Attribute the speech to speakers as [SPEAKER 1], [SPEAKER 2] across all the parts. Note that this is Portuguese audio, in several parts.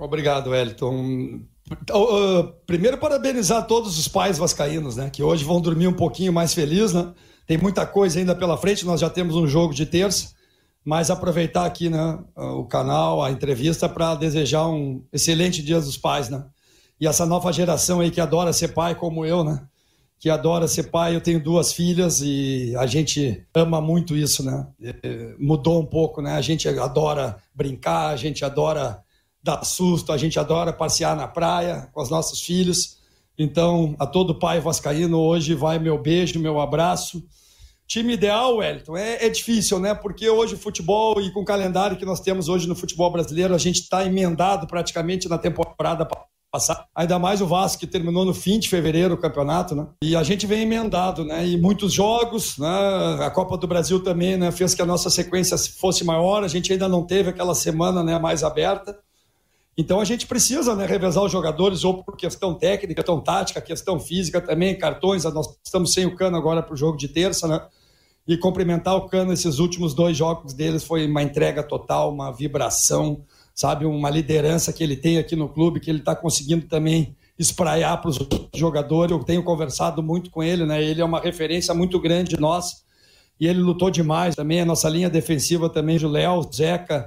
[SPEAKER 1] Obrigado, Wellington. Primeiro, parabenizar todos os pais vascaínos, né? Que hoje vão dormir um pouquinho mais felizes, né? Tem muita coisa ainda pela frente, nós já temos um jogo de terça, mas aproveitar aqui, né, o canal, a entrevista, para desejar um excelente Dia dos Pais, né? E essa nova geração aí que adora ser pai, como eu, né? Que adora ser pai, eu tenho 2 filhas e a gente ama muito isso, né? Mudou um pouco, né? A gente adora brincar, a gente adora dar susto, a gente adora passear na praia com os nossos filhos. Então, a todo pai vascaíno, hoje vai meu beijo, meu abraço. Time ideal, Wellington, é difícil, né? Porque hoje o futebol, e com o calendário que nós temos hoje no futebol brasileiro, a gente está emendado praticamente na temporada passada. Ainda mais o Vasco, que terminou no fim de fevereiro o campeonato, né? E a gente vem emendado, né? E muitos jogos, né? A Copa do Brasil também, né? Fez que a nossa sequência fosse maior. A gente ainda não teve aquela semana, né, mais aberta. Então a gente precisa, né, revezar os jogadores, ou por questão técnica, questão tática, questão física também, cartões. Nós estamos sem o Cano agora para o jogo de terça, né? E cumprimentar o Cano, esses últimos 2 jogos deles foi uma entrega total, uma vibração, sabe? Uma liderança que ele tem aqui no clube, que ele está conseguindo também espraiar para os jogadores. Eu tenho conversado muito com ele, né? Ele é uma referência muito grande de nós e ele lutou demais também. A nossa linha defensiva também, o Léo, Zeca,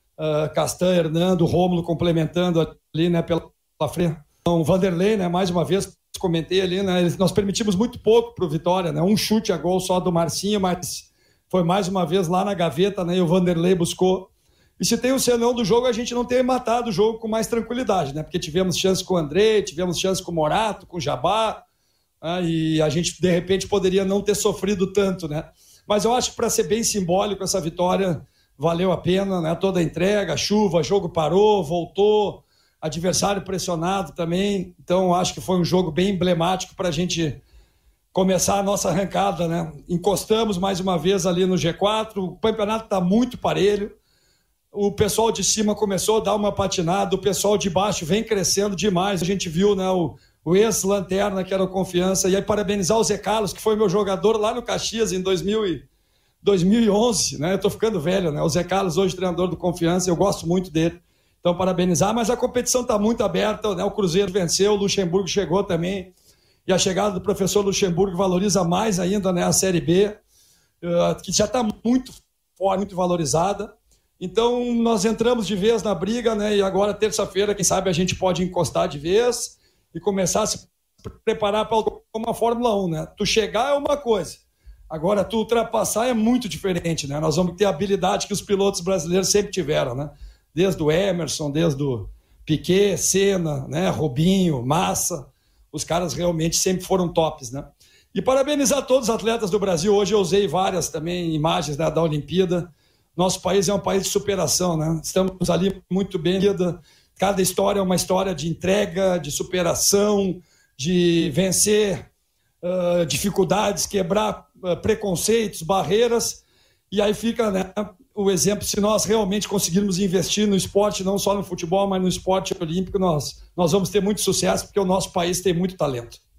[SPEAKER 1] Castan, Hernando, Rômulo complementando ali, né, pela frente. Então, o Vanderlei, né, mais uma vez, comentei ali, né, nós permitimos muito pouco para o Vitória, né, um chute a gol só do Marcinho, mas foi mais uma vez lá na gaveta, né, e o Vanderlei buscou. E se tem o senão do jogo, a gente não tem matado o jogo com mais tranquilidade, né, porque tivemos chance com o André, tivemos chance com o Morato, com o Jabá, né, e a gente, de repente, poderia não ter sofrido tanto, né. Mas eu acho que, para ser bem simbólico, essa vitória valeu a pena, né? Toda a entrega, chuva, jogo parou, voltou, adversário pressionado também. Então, acho que foi um jogo bem emblemático para a gente começar a nossa arrancada, né? Encostamos mais uma vez ali no G4, o campeonato está muito parelho, o pessoal de cima começou a dar uma patinada, o pessoal de baixo vem crescendo demais. A gente viu, né, o ex-lanterna, que era o Confiança, e aí parabenizar o Zé Carlos, que foi meu jogador lá no Caxias em 2011, né? Eu tô ficando velho, né? O Zé Carlos, hoje treinador do Confiança, eu gosto muito dele. Então, parabenizar, mas a competição tá muito aberta, né? O Cruzeiro venceu, o Luxemburgo chegou também, e a chegada do professor Luxemburgo valoriza mais ainda, né, a Série B, que já está muito forte, muito valorizada. Então, nós entramos de vez na briga, né? E agora, terça-feira, quem sabe a gente pode encostar de vez e começar a se preparar para uma Fórmula 1, né? Tu chegar é uma coisa. Agora, tu ultrapassar é muito diferente, né? Nós vamos ter a habilidade que os pilotos brasileiros sempre tiveram, né? Desde o Emerson, desde o Piquet, Senna, né? Rubinho, Massa. Os caras realmente sempre foram tops, né? E parabenizar todos os atletas do Brasil. Hoje eu usei várias também imagens, né, da Olimpíada. Nosso país é um país de superação, né? Estamos ali muito bem. Cada história é uma história de entrega, de superação, de vencer dificuldades, quebrar preconceitos, barreiras, e aí fica, né, o exemplo. Se nós realmente conseguirmos investir no esporte, não só no futebol, mas no esporte olímpico, nós vamos ter muito sucesso, porque o nosso país tem muito talento.